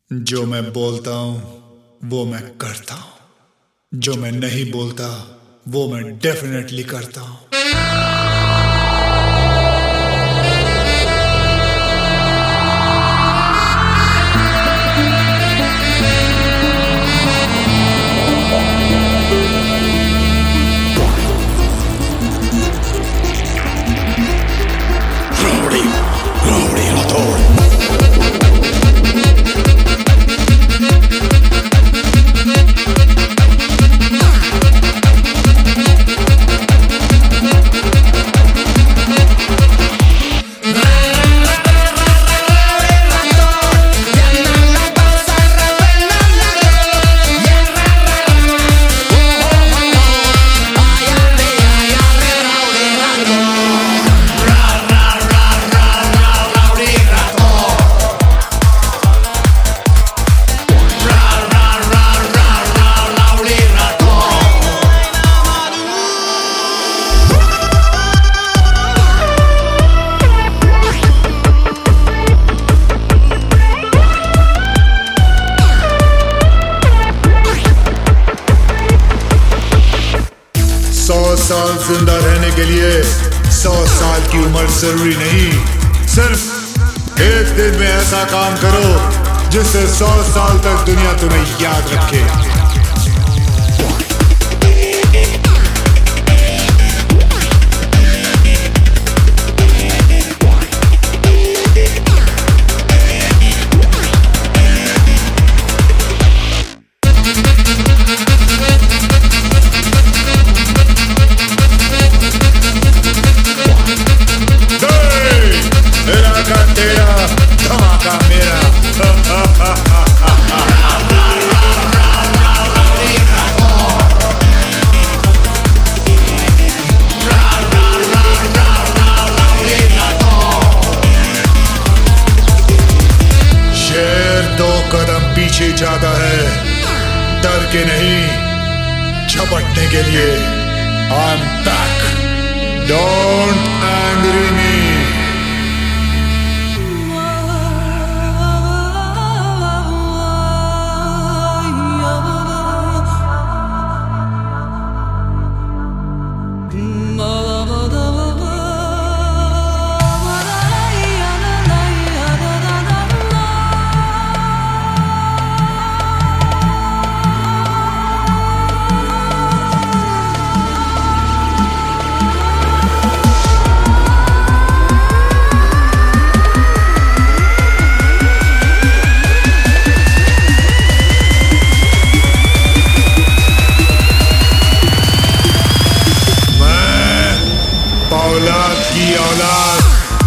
जो मैं बोलता हूँ वो मैं करता हूँ, जो मैं नहीं बोलता वो मैं डेफिनेटली करता हूँ। साल जिंदा रहने के लिए 100 साल की उम्र जरूरी नहीं। सिर्फ एक दिन में ऐसा काम करो जिससे 100 साल तक दुनिया तुम्हें याद रखे। पीछे जाता है डर के नहीं, झपटने के लिए। I'm back. Don't angry me. औलाद की औलाद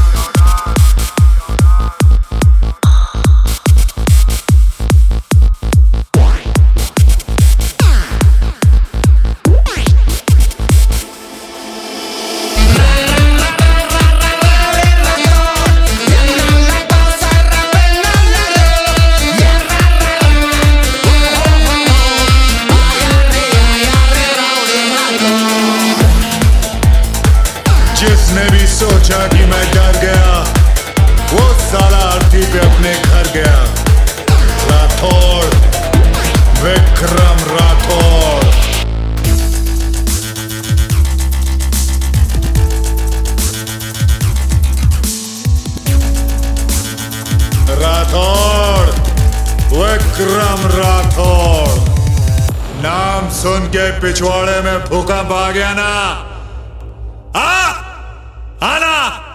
जिसने भी सोचा कि मैं डर गया वो साला अर्थी पे अपने घर गया। राठौड़, विक्रम राठौड़। राठौड़, विक्रम राठौड़। नाम सुन के पिछवाड़े में भूकंप आ गया ना? आना